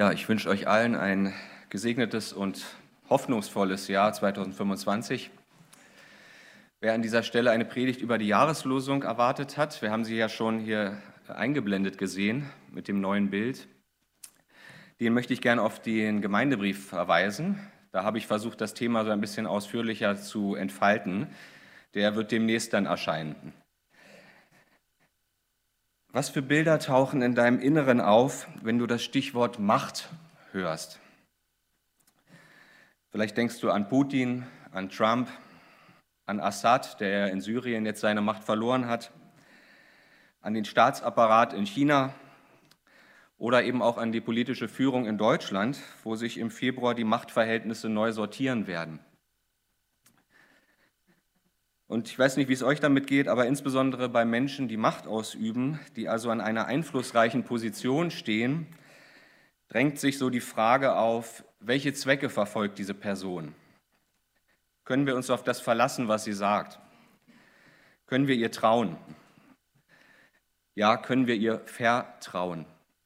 Ja, ich wünsche euch allen ein gesegnetes und hoffnungsvolles Jahr 2025. Wer an dieser Stelle eine Predigt über die Jahreslosung erwartet hat, wir haben sie ja schon hier eingeblendet gesehen mit dem neuen Bild, den möchte ich gerne auf den Gemeindebrief verweisen. Da habe ich versucht, das Thema so ein bisschen ausführlicher zu entfalten. Der wird demnächst dann erscheinen. Was für Bilder tauchen in deinem Inneren auf, wenn du das Stichwort Macht hörst? Vielleicht denkst du an Putin, an Trump, an Assad, der in Syrien jetzt seine Macht verloren hat, an den Staatsapparat in China oder eben auch an die politische Führung in Deutschland, wo sich im Februar die Machtverhältnisse neu sortieren werden. Und ich weiß nicht, wie es euch damit geht, aber insbesondere bei Menschen, die Macht ausüben, die also an einer einflussreichen Position stehen, drängt sich so die Frage auf, welche Zwecke verfolgt diese Person? Können wir uns auf das verlassen, was sie sagt? Können wir ihr trauen? Ja, können wir ihr vertrauen?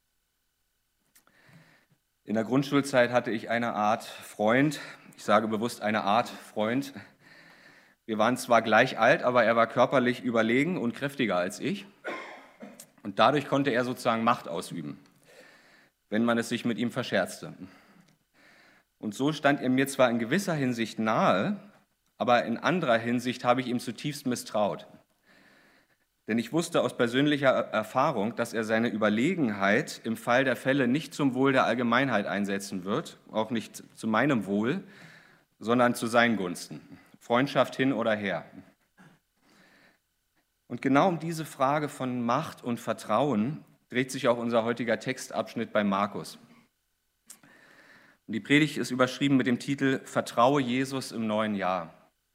In der Grundschulzeit hatte ich eine Art Freund, ich sage bewusst eine Art Freund. Wir waren zwar gleich alt, aber er war körperlich überlegen und kräftiger als ich. Und dadurch konnte er sozusagen Macht ausüben, wenn man es sich mit ihm verscherzte. Und so stand er mir zwar in gewisser Hinsicht nahe, aber in anderer Hinsicht habe ich ihm zutiefst misstraut. Denn ich wusste aus persönlicher Erfahrung, dass er seine Überlegenheit im Fall der Fälle nicht zum Wohl der Allgemeinheit einsetzen wird, auch nicht zu meinem Wohl, sondern zu seinen Gunsten. Freundschaft hin oder her. Und genau um diese Frage von Macht und Vertrauen dreht sich auch unser heutiger Textabschnitt bei Markus. Und die Predigt ist überschrieben mit dem Titel Vertraue Jesus im neuen Jahr.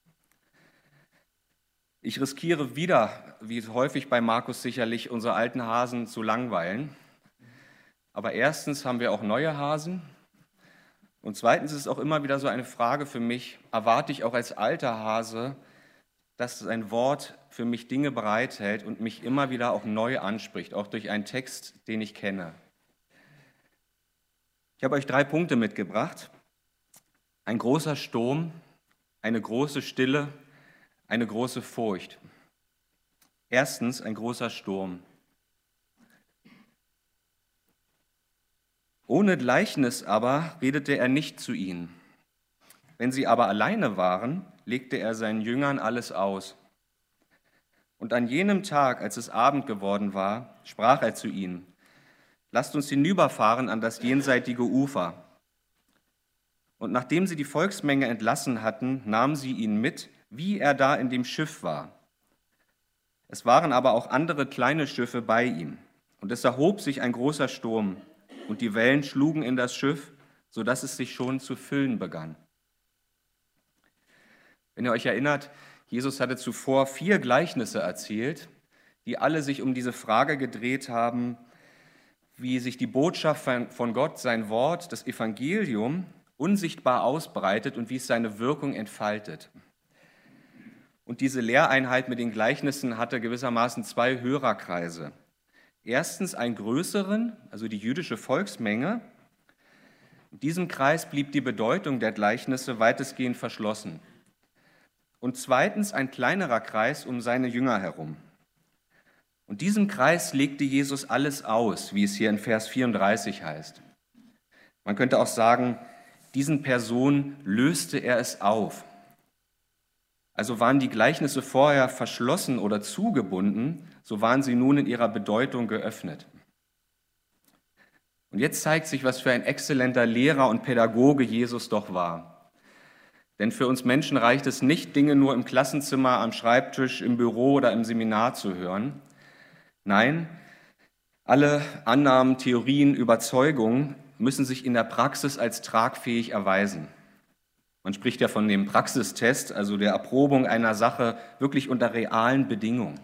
Ich riskiere wieder, wie häufig bei Markus sicherlich, unsere alten Hasen zu langweilen. Aber erstens haben wir auch neue Hasen. Und zweitens ist es auch immer wieder so eine Frage für mich, erwarte ich auch als alter Hase, dass sein Wort für mich Dinge bereithält und mich immer wieder auch neu anspricht, auch durch einen Text, den ich kenne. Ich habe euch 3 Punkte mitgebracht. Ein großer Sturm, eine große Stille, eine große Furcht. Erstens, ein großer Sturm. Ohne Gleichnis aber redete er nicht zu ihnen. Wenn sie aber alleine waren, legte er seinen Jüngern alles aus. Und an jenem Tag, als es Abend geworden war, sprach er zu ihnen: Lasst uns hinüberfahren an das jenseitige Ufer. Und nachdem sie die Volksmenge entlassen hatten, nahmen sie ihn mit, wie er da in dem Schiff war. Es waren aber auch andere kleine Schiffe bei ihm. Und es erhob sich ein großer Sturm, und die Wellen schlugen in das Schiff, sodass es sich schon zu füllen begann. Wenn ihr euch erinnert, Jesus hatte zuvor 4 Gleichnisse erzählt, die alle sich um diese Frage gedreht haben, wie sich die Botschaft von Gott, sein Wort, das Evangelium, unsichtbar ausbreitet und wie es seine Wirkung entfaltet. Und diese Lehreinheit mit den Gleichnissen hatte gewissermaßen 2 Hörerkreise. Erstens einen größeren, also die jüdische Volksmenge. In diesem Kreis blieb die Bedeutung der Gleichnisse weitestgehend verschlossen. Und zweitens ein kleinerer Kreis um seine Jünger herum. Und diesem Kreis legte Jesus alles aus, wie es hier in Vers 34 heißt. Man könnte auch sagen, diesen Personen löste er es auf. Also waren die Gleichnisse vorher verschlossen oder zugebunden, so waren sie nun in ihrer Bedeutung geöffnet. Und jetzt zeigt sich, was für ein exzellenter Lehrer und Pädagoge Jesus doch war. Denn für uns Menschen reicht es nicht, Dinge nur im Klassenzimmer, am Schreibtisch, im Büro oder im Seminar zu hören. Nein, alle Annahmen, Theorien, Überzeugungen müssen sich in der Praxis als tragfähig erweisen. Man spricht ja von dem Praxistest, also der Erprobung einer Sache wirklich unter realen Bedingungen.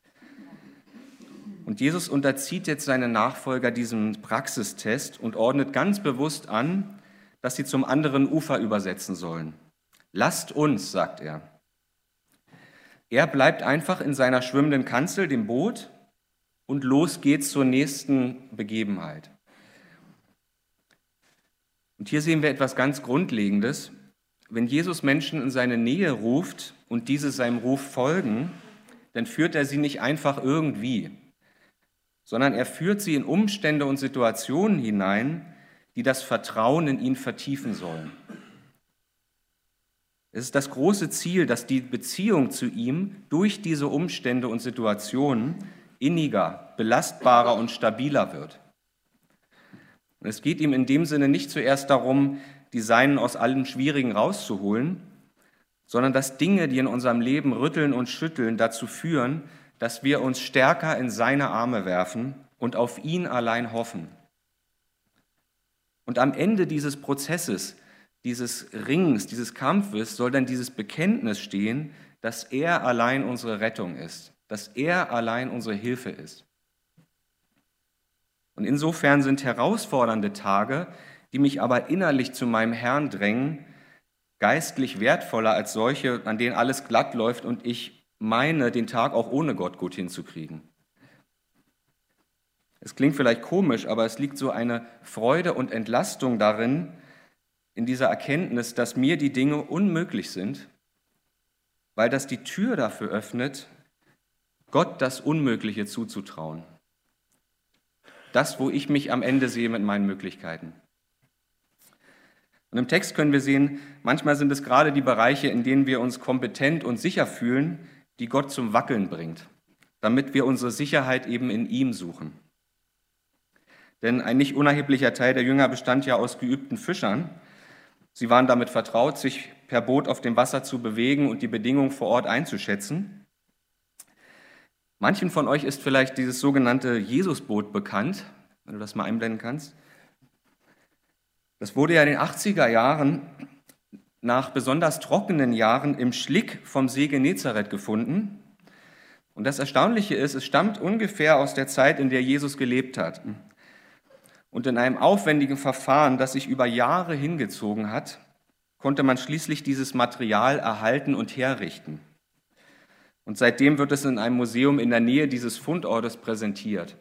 Und Jesus unterzieht jetzt seine Nachfolger diesem Praxistest und ordnet ganz bewusst an, dass sie zum anderen Ufer übersetzen sollen. Lasst uns, sagt er. Er bleibt einfach in seiner schwimmenden Kanzel, dem Boot, und los geht's zur nächsten Begebenheit. Und hier sehen wir etwas ganz Grundlegendes. Wenn Jesus Menschen in seine Nähe ruft und diese seinem Ruf folgen, dann führt er sie nicht einfach irgendwie, sondern er führt sie in Umstände und Situationen hinein, die das Vertrauen in ihn vertiefen sollen. Es ist das große Ziel, dass die Beziehung zu ihm durch diese Umstände und Situationen inniger, belastbarer und stabiler wird. Und es geht ihm in dem Sinne nicht zuerst darum, die Seinen aus allem Schwierigen rauszuholen, sondern dass Dinge, die in unserem Leben rütteln und schütteln, dazu führen, dass wir uns stärker in seine Arme werfen und auf ihn allein hoffen. Und am Ende dieses Prozesses, dieses Ringens, dieses Kampfes, soll dann dieses Bekenntnis stehen, dass er allein unsere Rettung ist, dass er allein unsere Hilfe ist. Und insofern sind herausfordernde Tage, die mich aber innerlich zu meinem Herrn drängen, geistlich wertvoller als solche, an denen alles glatt läuft und ich meine, den Tag auch ohne Gott gut hinzukriegen. Es klingt vielleicht komisch, aber es liegt so eine Freude und Entlastung darin, in dieser Erkenntnis, dass mir die Dinge unmöglich sind, weil das die Tür dafür öffnet, Gott das Unmögliche zuzutrauen. Das, wo ich mich am Ende sehe mit meinen Möglichkeiten. Und im Text können wir sehen, manchmal sind es gerade die Bereiche, in denen wir uns kompetent und sicher fühlen, die Gott zum Wackeln bringt, damit wir unsere Sicherheit eben in ihm suchen. Denn ein nicht unerheblicher Teil der Jünger bestand ja aus geübten Fischern. Sie waren damit vertraut, sich per Boot auf dem Wasser zu bewegen und die Bedingungen vor Ort einzuschätzen. Manchen von euch ist vielleicht dieses sogenannte Jesusboot bekannt, wenn du das mal einblenden kannst. Das wurde ja in den 80er Jahren nach besonders trockenen Jahren im Schlick vom See Genezareth gefunden. Und das Erstaunliche ist, es stammt ungefähr aus der Zeit, in der Jesus gelebt hat. Und in einem aufwendigen Verfahren, das sich über Jahre hingezogen hat, konnte man schließlich dieses Material erhalten und herrichten. Und seitdem wird es in einem Museum in der Nähe dieses Fundortes präsentiert.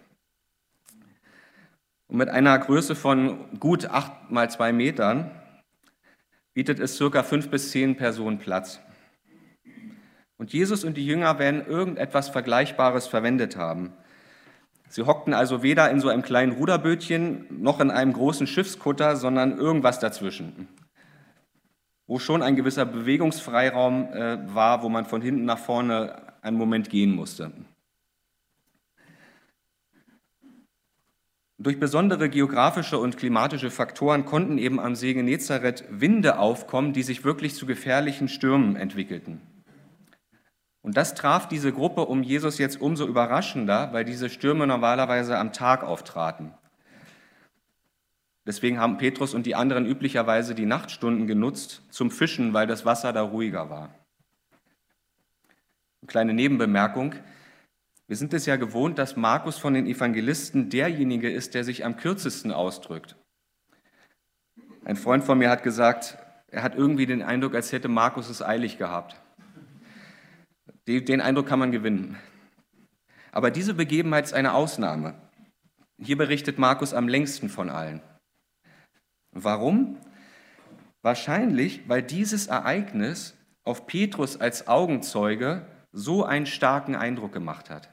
Und mit einer Größe von gut 8 mal 2 Metern bietet es ca. 5 bis 10 Personen Platz. Und Jesus und die Jünger werden irgendetwas Vergleichbares verwendet haben. Sie hockten also weder in so einem kleinen Ruderbötchen noch in einem großen Schiffskutter, sondern irgendwas dazwischen, wo schon ein gewisser Bewegungsfreiraum war, wo man von hinten nach vorne einen Moment gehen musste. Durch besondere geografische und klimatische Faktoren konnten eben am See Genezareth Winde aufkommen, die sich wirklich zu gefährlichen Stürmen entwickelten. Und das traf diese Gruppe um Jesus jetzt umso überraschender, weil diese Stürme normalerweise am Tag auftraten. Deswegen haben Petrus und die anderen üblicherweise die Nachtstunden genutzt zum Fischen, weil das Wasser da ruhiger war. Eine kleine Nebenbemerkung. Wir sind es ja gewohnt, dass Markus von den Evangelisten derjenige ist, der sich am kürzesten ausdrückt. Ein Freund von mir hat gesagt, er hat irgendwie den Eindruck, als hätte Markus es eilig gehabt. Den Eindruck kann man gewinnen. Aber diese Begebenheit ist eine Ausnahme. Hier berichtet Markus am längsten von allen. Warum? Wahrscheinlich, weil dieses Ereignis auf Petrus als Augenzeuge so einen starken Eindruck gemacht hat.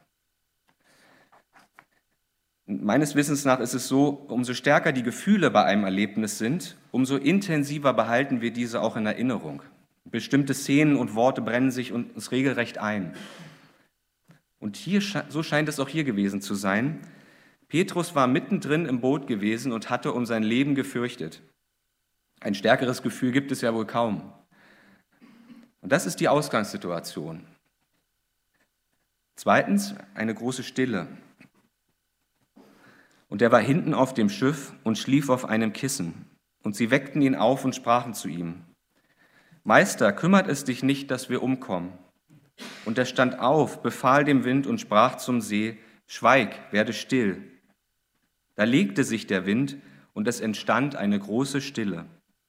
Und meines Wissens nach ist es so, umso stärker die Gefühle bei einem Erlebnis sind, umso intensiver behalten wir diese auch in Erinnerung. Bestimmte Szenen und Worte brennen sich uns regelrecht ein. Und so scheint es auch hier gewesen zu sein. Petrus war mittendrin im Boot gewesen und hatte um sein Leben gefürchtet. Ein stärkeres Gefühl gibt es ja wohl kaum. Und das ist die Ausgangssituation. Zweitens, eine große Stille. Und er war hinten auf dem Schiff und schlief auf einem Kissen. Und sie weckten ihn auf und sprachen zu ihm: Meister, kümmert es dich nicht, dass wir umkommen? Und er stand auf, befahl dem Wind und sprach zum See: Schweig, werde still. Da legte sich der Wind und es entstand eine große Stille.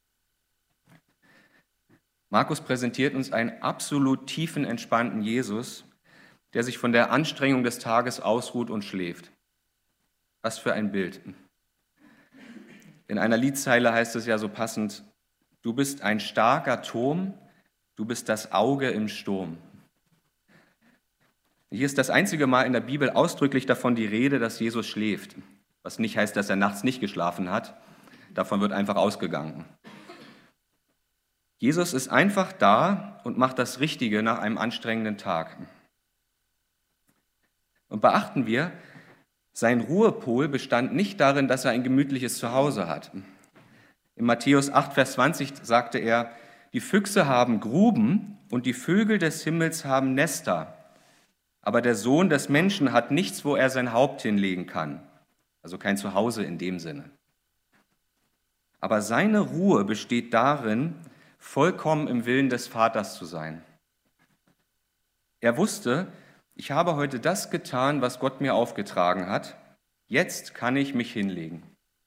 Markus präsentiert uns einen absolut tiefenentspannten Jesus, der sich von der Anstrengung des Tages ausruht und schläft. Was für ein Bild. In einer Liedzeile heißt es ja so passend: Du bist ein starker Turm, du bist das Auge im Sturm. Hier ist das einzige Mal in der Bibel ausdrücklich davon die Rede, dass Jesus schläft, was nicht heißt, dass er nachts nicht geschlafen hat. Davon wird einfach ausgegangen. Jesus ist einfach da und macht das Richtige nach einem anstrengenden Tag. Und beachten wir, sein Ruhepol bestand nicht darin, dass er ein gemütliches Zuhause hat. In Matthäus 8, Vers 20 sagte er: Die Füchse haben Gruben und die Vögel des Himmels haben Nester, aber der Sohn des Menschen hat nichts, wo er sein Haupt hinlegen kann. Also kein Zuhause in dem Sinne. Aber seine Ruhe besteht darin, vollkommen im Willen des Vaters zu sein. Er wusste, ich habe heute das getan, was Gott mir aufgetragen hat. Jetzt kann ich mich hinlegen.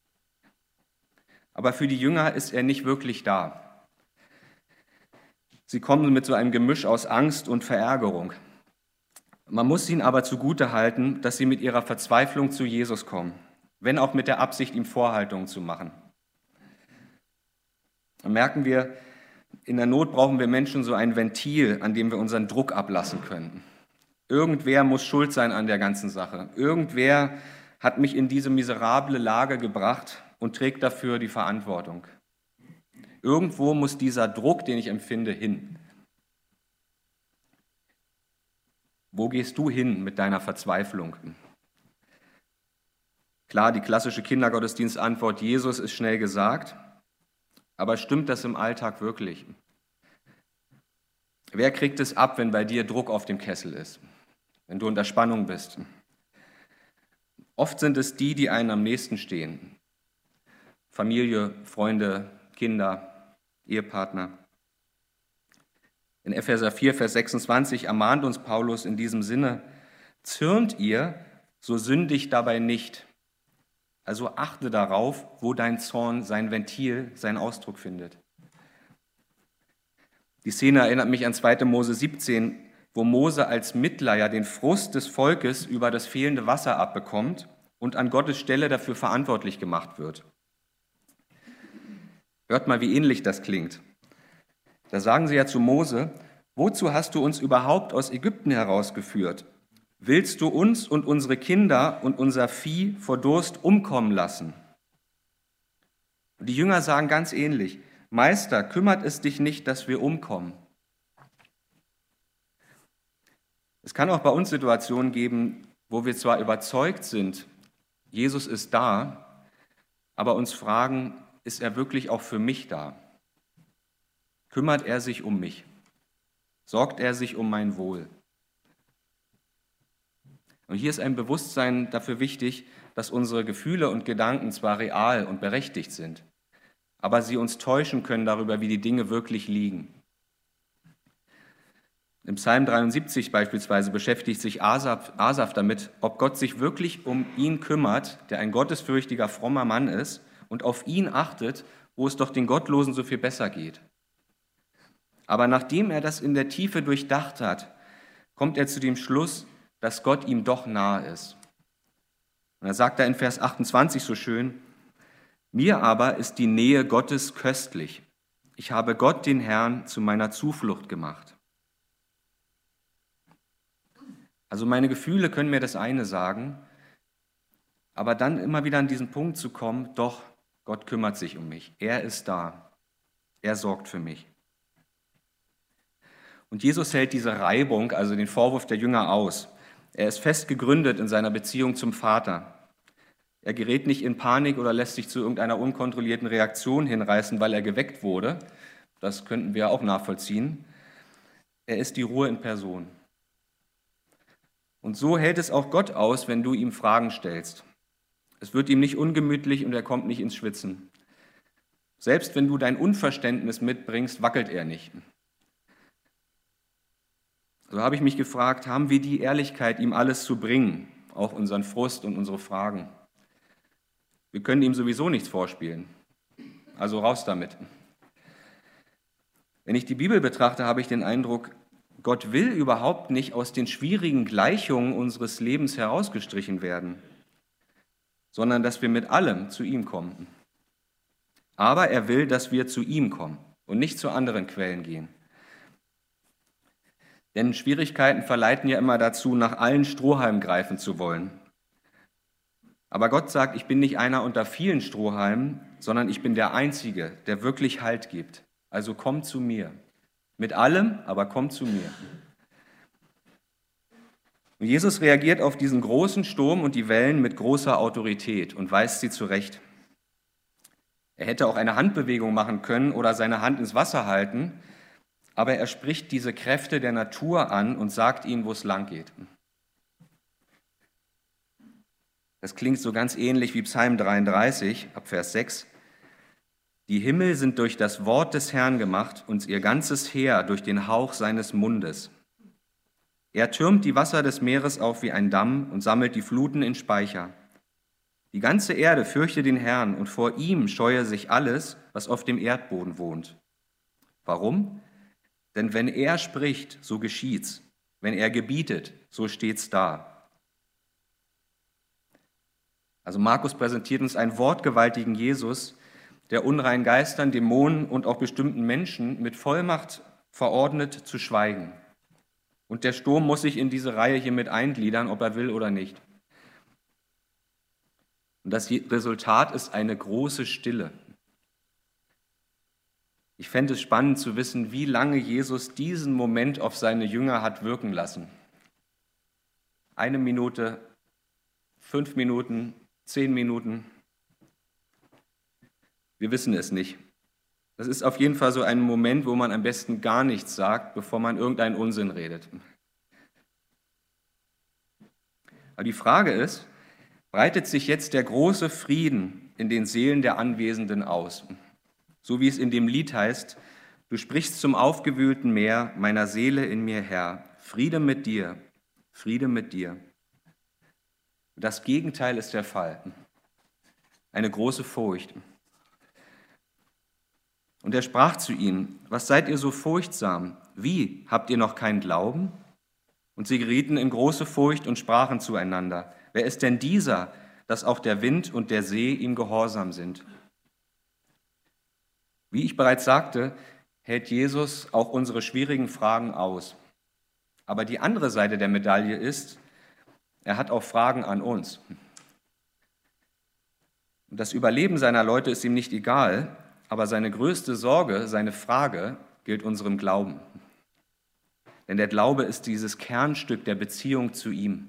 Aber für die Jünger ist er nicht wirklich da. Sie kommen mit so einem Gemisch aus Angst und Verärgerung. Man muss ihnen aber zugutehalten, dass sie mit ihrer Verzweiflung zu Jesus kommen, wenn auch mit der Absicht, ihm Vorhaltungen zu machen. Dann merken wir, in der Not brauchen wir Menschen so ein Ventil, an dem wir unseren Druck ablassen können. Irgendwer muss schuld sein an der ganzen Sache. Irgendwer hat mich in diese miserable Lage gebracht und trägt dafür die Verantwortung. Irgendwo muss dieser Druck, den ich empfinde, hin. Wo gehst du hin mit deiner Verzweiflung? Klar, die klassische Kindergottesdienstantwort: Jesus ist schnell gesagt. Aber stimmt das im Alltag wirklich? Wer kriegt es ab, wenn bei dir Druck auf dem Kessel ist, wenn du unter Spannung bist? Oft sind es die, die einem am nächsten stehen. Familie, Freunde, Kinder, Ehepartner. In Epheser 4, Vers 26 ermahnt uns Paulus in diesem Sinne: Zürnt ihr, so sündigt dabei nicht. Also achte darauf, wo dein Zorn sein Ventil, seinen Ausdruck findet. Die Szene erinnert mich an 2. Mose 17, wo Mose als Mittler den Frust des Volkes über das fehlende Wasser abbekommt und an Gottes Stelle dafür verantwortlich gemacht wird. Hört mal, wie ähnlich das klingt. Da sagen sie ja zu Mose: Wozu hast du uns überhaupt aus Ägypten herausgeführt? Willst du uns und unsere Kinder und unser Vieh vor Durst umkommen lassen? Und die Jünger sagen ganz ähnlich: Meister, kümmert es dich nicht, dass wir umkommen? Es kann auch bei uns Situationen geben, wo wir zwar überzeugt sind, Jesus ist da, aber uns fragen: Ist er wirklich auch für mich da? Kümmert er sich um mich? Sorgt er sich um mein Wohl? Und hier ist ein Bewusstsein dafür wichtig, dass unsere Gefühle und Gedanken zwar real und berechtigt sind, aber sie uns täuschen können darüber, wie die Dinge wirklich liegen. Im Psalm 73 beispielsweise beschäftigt sich Asaf damit, ob Gott sich wirklich um ihn kümmert, der ein gottesfürchtiger, frommer Mann ist, und auf ihn achtet, wo es doch den Gottlosen so viel besser geht. Aber nachdem er das in der Tiefe durchdacht hat, kommt er zu dem Schluss, dass Gott ihm doch nahe ist. Und da sagt er in Vers 28 so schön: Mir aber ist die Nähe Gottes köstlich. Ich habe Gott, den Herrn, zu meiner Zuflucht gemacht. Also meine Gefühle können mir das eine sagen, aber dann immer wieder an diesen Punkt zu kommen: Doch, Gott kümmert sich um mich. Er ist da. Er sorgt für mich. Und Jesus hält diese Reibung, also den Vorwurf der Jünger, aus. Er ist fest gegründet in seiner Beziehung zum Vater. Er gerät nicht in Panik oder lässt sich zu irgendeiner unkontrollierten Reaktion hinreißen, weil er geweckt wurde. Das könnten wir auch nachvollziehen. Er ist die Ruhe in Person. Und so hält es auch Gott aus, wenn du ihm Fragen stellst. Es wird ihm nicht ungemütlich und er kommt nicht ins Schwitzen. Selbst wenn du dein Unverständnis mitbringst, wackelt er nicht. So habe ich mich gefragt: Haben wir die Ehrlichkeit, ihm alles zu bringen, auch unseren Frust und unsere Fragen? Wir können ihm sowieso nichts vorspielen, also raus damit. Wenn ich die Bibel betrachte, habe ich den Eindruck, Gott will überhaupt nicht aus den schwierigen Gleichungen unseres Lebens herausgestrichen werden, sondern dass wir mit allem zu ihm kommen. Aber er will, dass wir zu ihm kommen und nicht zu anderen Quellen gehen. Denn Schwierigkeiten verleiten ja immer dazu, nach allen Strohhalmen greifen zu wollen. Aber Gott sagt, ich bin nicht einer unter vielen Strohhalmen, sondern ich bin der Einzige, der wirklich Halt gibt. Also komm zu mir. Mit allem, aber komm zu mir. Und Jesus reagiert auf diesen großen Sturm und die Wellen mit großer Autorität und weist sie zurecht. Er hätte auch eine Handbewegung machen können oder seine Hand ins Wasser halten, aber er spricht diese Kräfte der Natur an und sagt ihnen, wo es lang geht. Das klingt so ganz ähnlich wie Psalm 33, ab Vers 6. Die Himmel sind durch das Wort des Herrn gemacht und ihr ganzes Heer durch den Hauch seines Mundes. Er türmt die Wasser des Meeres auf wie ein Damm und sammelt die Fluten in Speicher. Die ganze Erde fürchte den Herrn und vor ihm scheue sich alles, was auf dem Erdboden wohnt. Warum? Denn wenn er spricht, so geschieht's. Wenn er gebietet, so steht's da. Also Markus präsentiert uns einen wortgewaltigen Jesus, der unreinen Geistern, Dämonen und auch bestimmten Menschen mit Vollmacht verordnet zu schweigen. Und der Sturm muss sich in diese Reihe hier mit eingliedern, ob er will oder nicht. Und das Resultat ist eine große Stille. Ich fände es spannend zu wissen, wie lange Jesus diesen Moment auf seine Jünger hat wirken lassen. 1 Minute, 5 Minuten, 10 Minuten. Wir wissen es nicht. Das ist auf jeden Fall so ein Moment, wo man am besten gar nichts sagt, bevor man irgendeinen Unsinn redet. Aber die Frage ist, breitet sich jetzt der große Frieden in den Seelen der Anwesenden aus? So wie es in dem Lied heißt, du sprichst zum aufgewühlten Meer, meiner Seele in mir Herr, Friede mit dir, Friede mit dir. Das Gegenteil ist der Fall, eine große Furcht. Und er sprach zu ihnen, was seid ihr so furchtsam? Wie, habt ihr noch keinen Glauben? Und sie gerieten in große Furcht und sprachen zueinander, wer ist denn dieser, dass auch der Wind und der See ihm gehorsam sind? Wie ich bereits sagte, hält Jesus auch unsere schwierigen Fragen aus. Aber die andere Seite der Medaille ist, er hat auch Fragen an uns. Und das Überleben seiner Leute ist ihm nicht egal, aber seine größte Sorge, seine Frage, gilt unserem Glauben. Denn der Glaube ist dieses Kernstück der Beziehung zu ihm.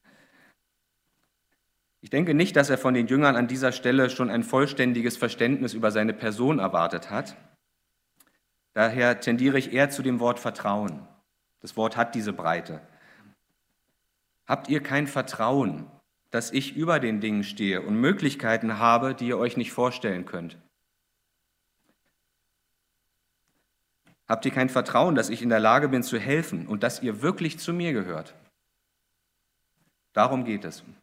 Ich denke nicht, dass er von den Jüngern an dieser Stelle schon ein vollständiges Verständnis über seine Person erwartet hat. Daher tendiere ich eher zu dem Wort Vertrauen. Das Wort hat diese Breite. Habt ihr kein Vertrauen, dass ich über den Dingen stehe und Möglichkeiten habe, die ihr euch nicht vorstellen könnt? Habt ihr kein Vertrauen, dass ich in der Lage bin zu helfen und dass ihr wirklich zu mir gehört? Darum geht es.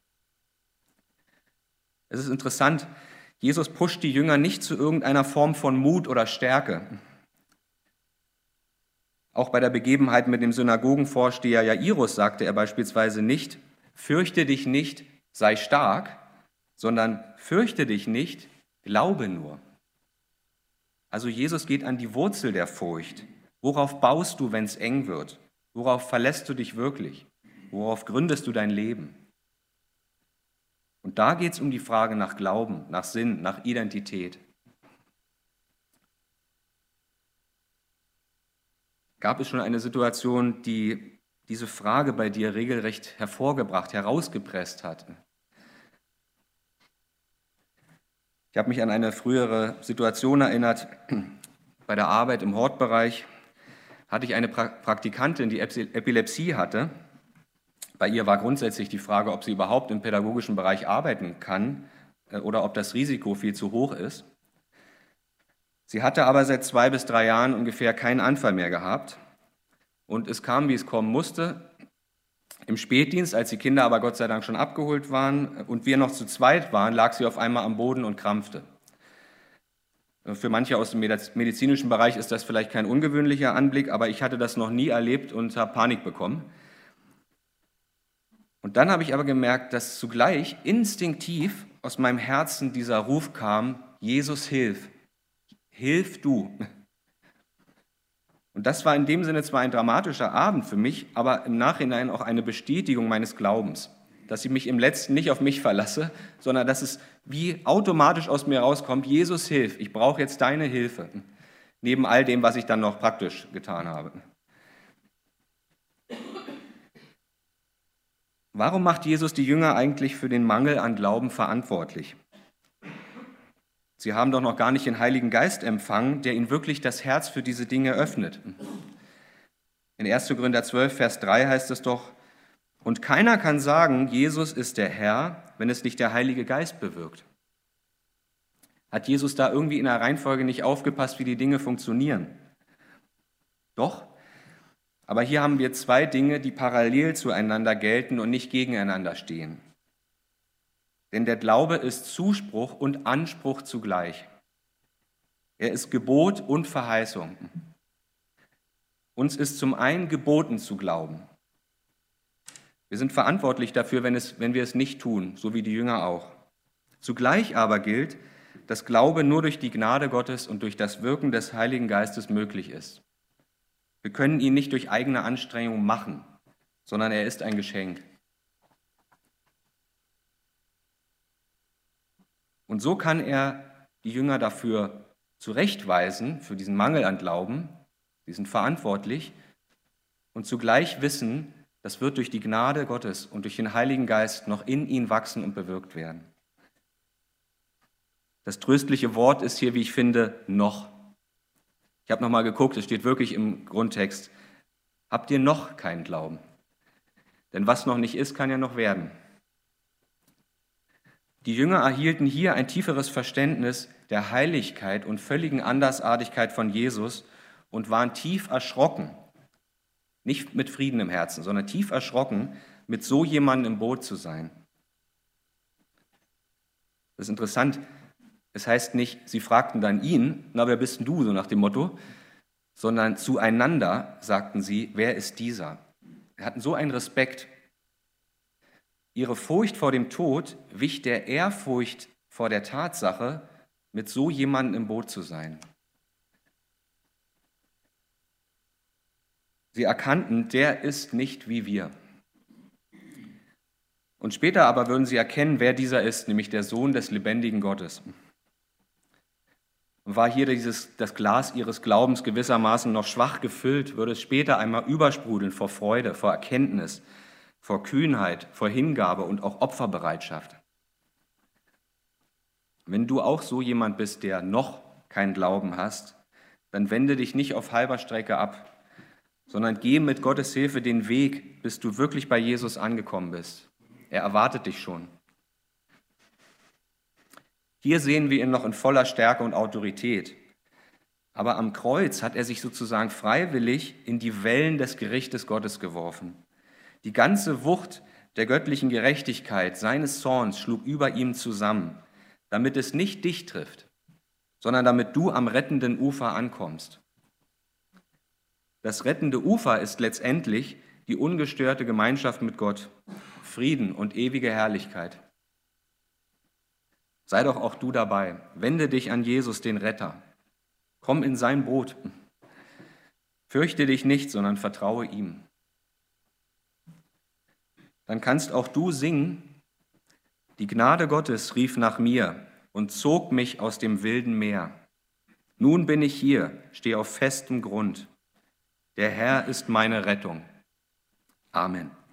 Es ist interessant, Jesus pusht die Jünger nicht zu irgendeiner Form von Mut oder Stärke. Auch bei der Begebenheit mit dem Synagogenvorsteher Jairus sagte er beispielsweise nicht, fürchte dich nicht, sei stark, sondern fürchte dich nicht, glaube nur. Also Jesus geht an die Wurzel der Furcht. Worauf baust du, wenn es eng wird? Worauf verlässt du dich wirklich? Worauf gründest du dein Leben? Und da geht es um die Frage nach Glauben, nach Sinn, nach Identität. Gab es schon eine Situation, die diese Frage bei dir regelrecht hervorgebracht, herausgepresst hat? Ich habe mich an eine frühere Situation erinnert. Bei der Arbeit im Hortbereich hatte ich eine Praktikantin, die Epilepsie hatte. Bei ihr war grundsätzlich die Frage, ob sie überhaupt im pädagogischen Bereich arbeiten kann oder ob das Risiko viel zu hoch ist. Sie hatte aber seit 2 bis 3 Jahren ungefähr keinen Anfall mehr gehabt. Und es kam, wie es kommen musste. Im Spätdienst, als die Kinder aber Gott sei Dank schon abgeholt waren und wir noch zu zweit waren, lag sie auf einmal am Boden und krampfte. Für manche aus dem medizinischen Bereich ist das vielleicht kein ungewöhnlicher Anblick, aber ich hatte das noch nie erlebt und habe Panik bekommen. Und dann habe ich aber gemerkt, dass zugleich instinktiv aus meinem Herzen dieser Ruf kam, Jesus, hilf, hilf du. Und das war in dem Sinne zwar ein dramatischer Abend für mich, aber im Nachhinein auch eine Bestätigung meines Glaubens, dass ich mich im Letzten nicht auf mich verlasse, sondern dass es wie automatisch aus mir rauskommt, Jesus, hilf, ich brauche jetzt deine Hilfe, neben all dem, was ich dann noch praktisch getan habe. Warum macht Jesus die Jünger eigentlich für den Mangel an Glauben verantwortlich? Sie haben doch noch gar nicht den Heiligen Geist empfangen, der ihnen wirklich das Herz für diese Dinge öffnet. In 1. Korinther 12, Vers 3 heißt es doch, und keiner kann sagen, Jesus ist der Herr, wenn es nicht der Heilige Geist bewirkt. Hat Jesus da irgendwie in der Reihenfolge nicht aufgepasst, wie die Dinge funktionieren? Doch, aber hier haben wir zwei Dinge, die parallel zueinander gelten und nicht gegeneinander stehen. Denn der Glaube ist Zuspruch und Anspruch zugleich. Er ist Gebot und Verheißung. Uns ist zum einen geboten zu glauben. Wir sind verantwortlich dafür, wenn wir es nicht tun, so wie die Jünger auch. Zugleich aber gilt, dass Glaube nur durch die Gnade Gottes und durch das Wirken des Heiligen Geistes möglich ist. Wir können ihn nicht durch eigene Anstrengung machen, sondern er ist ein Geschenk. Und so kann er die Jünger dafür zurechtweisen, für diesen Mangel an Glauben. Sie sind verantwortlich und zugleich wissen, das wird durch die Gnade Gottes und durch den Heiligen Geist noch in ihnen wachsen und bewirkt werden. Das tröstliche Wort ist hier, wie ich finde, noch. Ich habe nochmal geguckt, es steht wirklich im Grundtext. Habt ihr noch keinen Glauben? Denn was noch nicht ist, kann ja noch werden. Die Jünger erhielten hier ein tieferes Verständnis der Heiligkeit und völligen Andersartigkeit von Jesus und waren tief erschrocken, nicht mit Frieden im Herzen, sondern tief erschrocken, mit so jemandem im Boot zu sein. Das ist interessant, es heißt nicht, sie fragten dann ihn, na, wer bist denn du, so nach dem Motto, sondern zueinander sagten sie, wer ist dieser? Sie hatten so einen Respekt. Ihre Furcht vor dem Tod wich der Ehrfurcht vor der Tatsache, mit so jemandem im Boot zu sein. Sie erkannten, der ist nicht wie wir. Und später aber würden sie erkennen, wer dieser ist, nämlich der Sohn des lebendigen Gottes. Und war hier das Glas ihres Glaubens gewissermaßen noch schwach gefüllt, würde es später einmal übersprudeln vor Freude, vor Erkenntnis, vor Kühnheit, vor Hingabe und auch Opferbereitschaft. Wenn du auch so jemand bist, der noch keinen Glauben hast, dann wende dich nicht auf halber Strecke ab, sondern geh mit Gottes Hilfe den Weg, bis du wirklich bei Jesus angekommen bist. Er erwartet dich schon. Hier sehen wir ihn noch in voller Stärke und Autorität. Aber am Kreuz hat er sich sozusagen freiwillig in die Wellen des Gerichtes Gottes geworfen. Die ganze Wucht der göttlichen Gerechtigkeit seines Zorns schlug über ihm zusammen, damit es nicht dich trifft, sondern damit du am rettenden Ufer ankommst. Das rettende Ufer ist letztendlich die ungestörte Gemeinschaft mit Gott, Frieden und ewige Herrlichkeit. Sei doch auch du dabei. Wende dich an Jesus, den Retter. Komm in sein Boot. Fürchte dich nicht, sondern vertraue ihm. Dann kannst auch du singen, die Gnade Gottes rief nach mir und zog mich aus dem wilden Meer. Nun bin ich hier, stehe auf festem Grund. Der Herr ist meine Rettung. Amen.